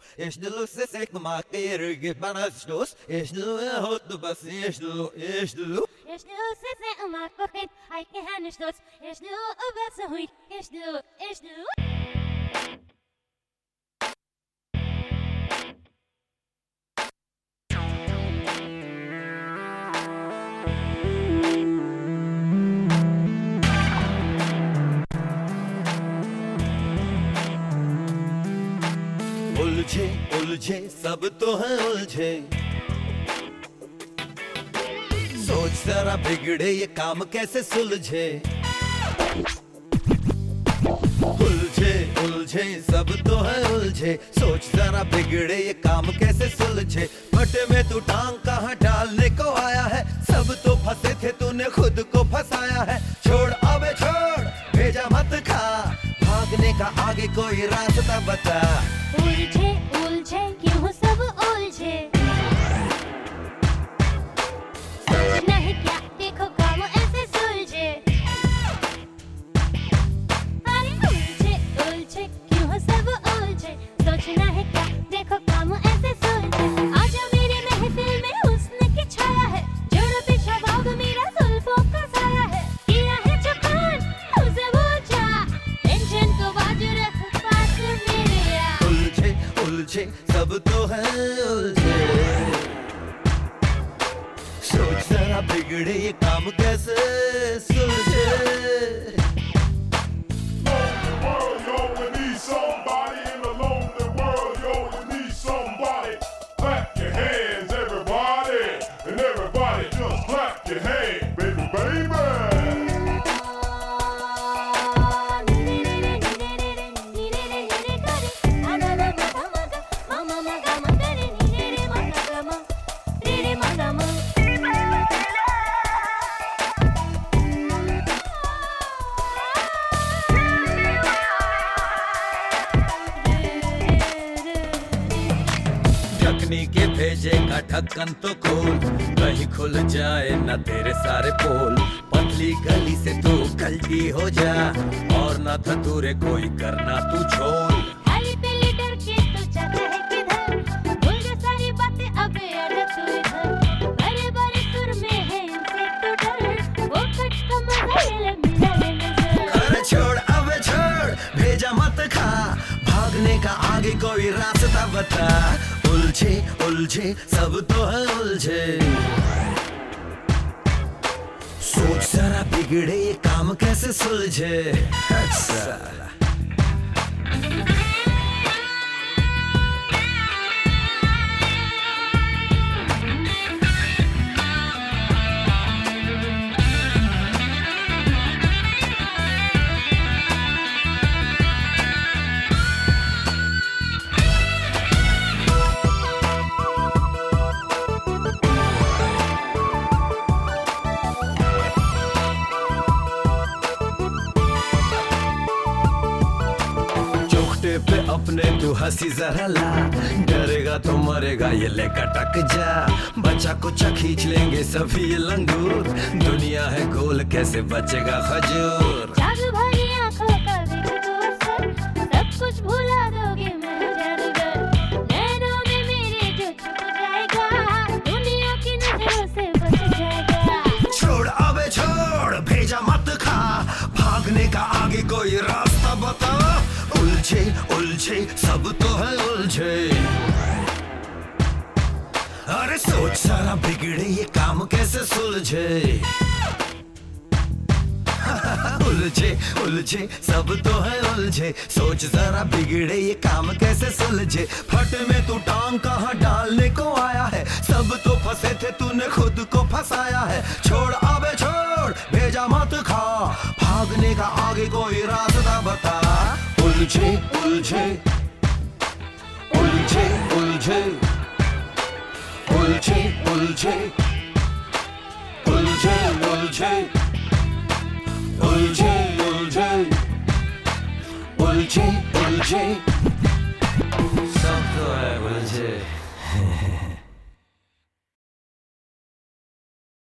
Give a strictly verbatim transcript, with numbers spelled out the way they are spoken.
Ich will es sich mal kehren, gib mir das Stoß. Ich will heute was, ich will, ich will. Ich will es sich mal kochen, ich kann nicht los. Ich will was so gut, ich will, ich will. उलझे उलझे सब तो है उलझे सोच जरा बिगड़े ये काम कैसे सुलझे उलझे उलझे सब तो है उलझे सोच जरा बिगड़े ये काम कैसे सुलझे फटे में तू टांग कहाँ डालने को आया है सब तो फंसे थे तूने खुद को फंसाया है छोड़ अबे छोड़ भेजा मत खा भागने का आगे कोई रास्ता बता उलझे उलझे क्यों सब उलझे सोचना है क्या देखो काम ऐसे सुलझे अरे उलझे उलझे क्यों सब उलझे सोचना है क्या देखो काम ऐसे सुलझे आजा मेरे महफिल में हुस्न की छाया है जोड़ो पीछा भाग मेरा जुल्फों का साया है किया है चुकान उसे भूल जा टेंशन को बाजू रख पास मेरे यार उलझे उलझे सब तो है उलझे सोच जरा बिगड़े ये काम कैसे सुलझे World, yo, we need somebody in the lonely world, yo, we need somebody. Clap your hands, everybody, and everybody just clap your hands, baby, baby. ढकनी के भेजे का ढक्कन तो खोल कहीं खुल जाए ना तेरे सारे पोल पतली गली से तू गलती हो जा और ना धतूरे कोई करना तू छोड़ खाली पीली डर के तो जाता है किधर भूल जा सारी बातें अबे अड़ तू इधर बड़े बड़े सुर में है इनसे तो डर वो कट का मजा ले मेरा ले नजर अरे छोड़ अबे छोड़ भेजा मत खा भागने का आगे कोई रास्ता बता उलझे उलझे सब तो है उलझे सोच जरा बिगड़े ये काम कैसे सुलझे अच्छा पे अपने तू हंसी जरा ला डरेगा तो मरेगा ये लेकर टक जा बच्चा कुचा खींच लेंगे सभी ये लंगूर दुनिया है गोल कैसे बचेगा खजूर जाग भरी आंखों का देखो असर सब कुछ भुला दोगे मैं जादूगर नैनों में मेरे जो छुप जाएगा दुनिया की नजरों से बच जाएगा छोड़ अबे छोड़ भेजा मत खा भागने का आगे कोई रास्ता बता उलझे उलझे सब तो है उलझे अरे सोच सारा बिगड़े ये काम कैसे सुलझे उलझे उलझे सब तो है उलझे सोच जरा बिगड़े ये काम कैसे सुलझे फटे में तू टांग कहाँ डालने को आया है सब तो फंसे थे तूने खुद को फंसाया है छोड़ अबे छोड़ भेजा मत खा भागने का आगे कोई रास्ता बता उलझे उलझे उलझे उलझे उलझे उलझे उलझे उलझे उलझे उलझे उलझे उलझे सब तो है उलझे